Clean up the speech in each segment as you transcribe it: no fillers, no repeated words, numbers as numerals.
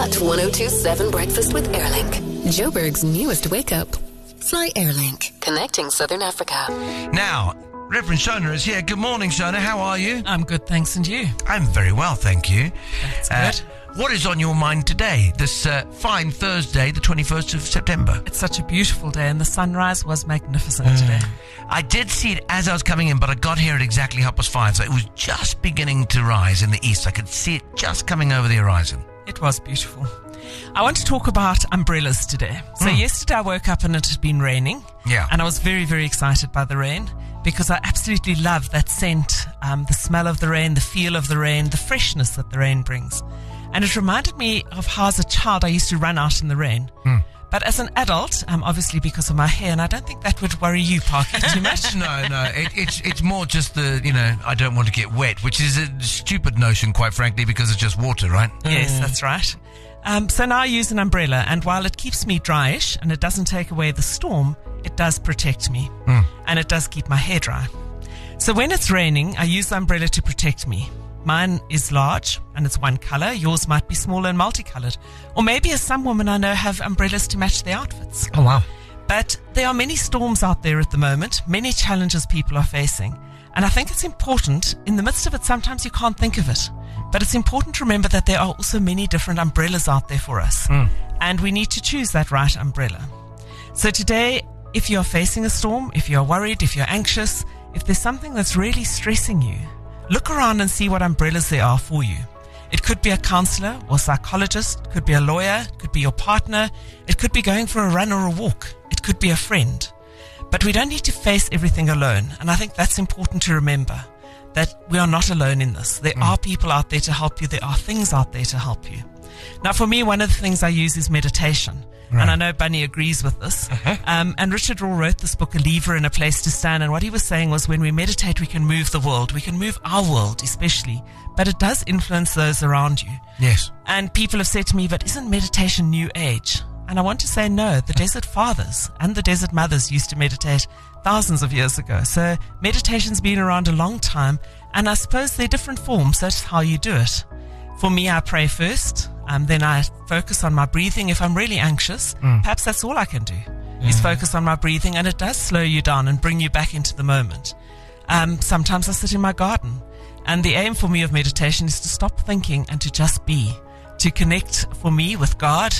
Hot 1027 Breakfast with Airlink. Joburg's newest wake-up. Fly Airlink. Connecting Southern Africa. Now, Reverend Shona is here. Good morning, Shona. How are you? I'm good, thanks. And you? I'm very well, thank you. That's good. What is on your mind today, this fine Thursday, the 21st of September? It's such a beautiful day, and the sunrise was magnificent today. I did see it as I was coming in, but I got here at exactly 5:30, so it was just beginning to rise in the east. I could see it just coming over the horizon. It was beautiful. I want to talk about umbrellas today. So yesterday I woke up and it had been raining. Yeah. And I was very, very excited by the rain because I absolutely love that scent, the smell of the rain, the feel of the rain, the freshness that the rain brings. And it reminded me of how as a child I used to run out in the rain. But as an adult, obviously because of my hair, and I don't think that would worry you, Parky, too much. No, it's more just I don't want to get wet, which is a stupid notion, quite frankly, because it's just water, right? Yes, that's right. So now I use an umbrella, and while it keeps me dryish and it doesn't take away the storm, it does protect me, and it does keep my hair dry. So when it's raining, I use the umbrella to protect me. Mine is large and it's one color. Yours might be smaller and multicolored. Or maybe, as some women I know have umbrellas to match their outfits. Oh, wow. But there are many storms out there at the moment, many challenges people are facing. And I think it's important, in the midst of it, sometimes you can't think of it. But it's important to remember that there are also many different umbrellas out there for us. And we need to choose that right umbrella. So today, if you're facing a storm, if you're worried, if you're anxious, if there's something that's really stressing you, look around and see what umbrellas there are for you. It could be a counselor or psychologist, it could be a lawyer, it could be your partner, it could be going for a run or a walk, it could be a friend. But we don't need to face everything alone, and I think that's important to remember, that we are not alone in this. There are people out there to help you, there are things out there to help you. Now for me, one of the things I use is meditation. Right. And I know Bunny agrees with this. And Richard Rohr wrote this book, A Lever and a Place to Stand. And what he was saying was when we meditate, we can move the world. We can move our world especially. But it does influence those around you. Yes. And people have said to me, but isn't meditation new age? And I want to say no. The Desert Fathers and the Desert Mothers used to meditate thousands of years ago. So meditation's been around a long time. And I suppose they're different forms. That's how you do it. For me, I pray first. Then I focus on my breathing. If I'm really anxious, perhaps that's all I can do, is focus on my breathing, and it does slow you down and bring you back into the moment. Sometimes I sit in my garden, and the aim for me of meditation is to stop thinking and to just be, to connect for me with God,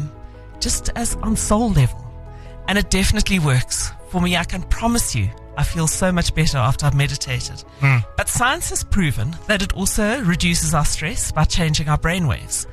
just as on soul level. And it definitely works. For me, I can promise you, I feel so much better after I've meditated. But science has proven that it also reduces our stress by changing our brainwaves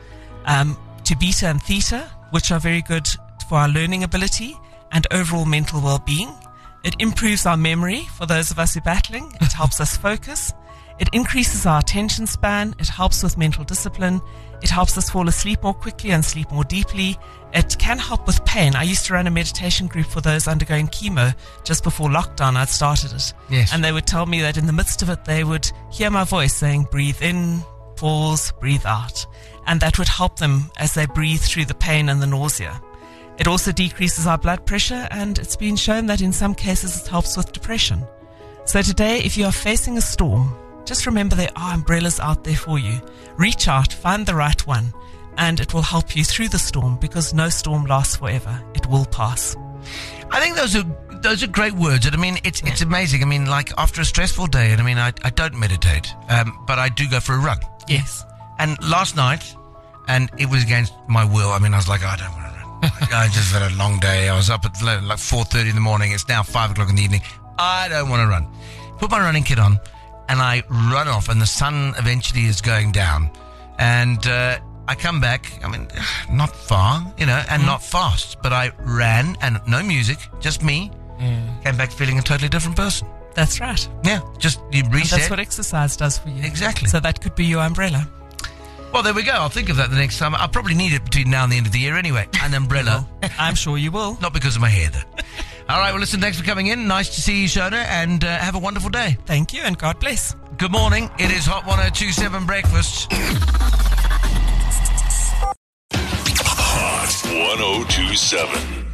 to beta and theta, which are very good for our learning ability and overall mental well-being. It improves our memory for those of us who are battling. It helps us focus. It increases our attention span. It helps with mental discipline. It helps us fall asleep more quickly and sleep more deeply. It can help with pain. I used to run a meditation group for those undergoing chemo just before lockdown. I'd started it. Yes. And they would tell me that in the midst of it, they would hear my voice saying, breathe in, pause, breathe out. And that would help them as they breathe through the pain and the nausea. It also decreases our blood pressure, and it's been shown that in some cases it helps with depression. So today, if you are facing a storm, just remember there are umbrellas out there for you. Reach out, find the right one, and it will help you through the storm, because no storm lasts forever. It will pass. I think those are great words. And I mean, it's amazing. I mean, like after a stressful day, and I mean, I don't meditate, but I do go for a run. Yes. And last night, and it was against my will. I mean, I was like, I don't want to run. I just had a long day. I was up at like 4:30 in the morning. It's now 5 o'clock in the evening. I don't want to run. Put my running kit on, and I run off, and the sun eventually is going down. And I come back, I mean, not far, and not fast, but I ran, and no music, just me, came back feeling a totally different person. That's right. Yeah, just you reset. And that's what exercise does for you. Exactly. So that could be your umbrella. Well, there we go. I'll think of that the next time. I'll probably need it between now and the end of the year anyway. An umbrella. I'm sure you will. Not because of my hair, though. All right, well, listen, thanks for coming in. Nice to see you, Shona, and have a wonderful day. Thank you, and God bless. Good morning. It is Hot 1027 Breakfast. Hot 1027.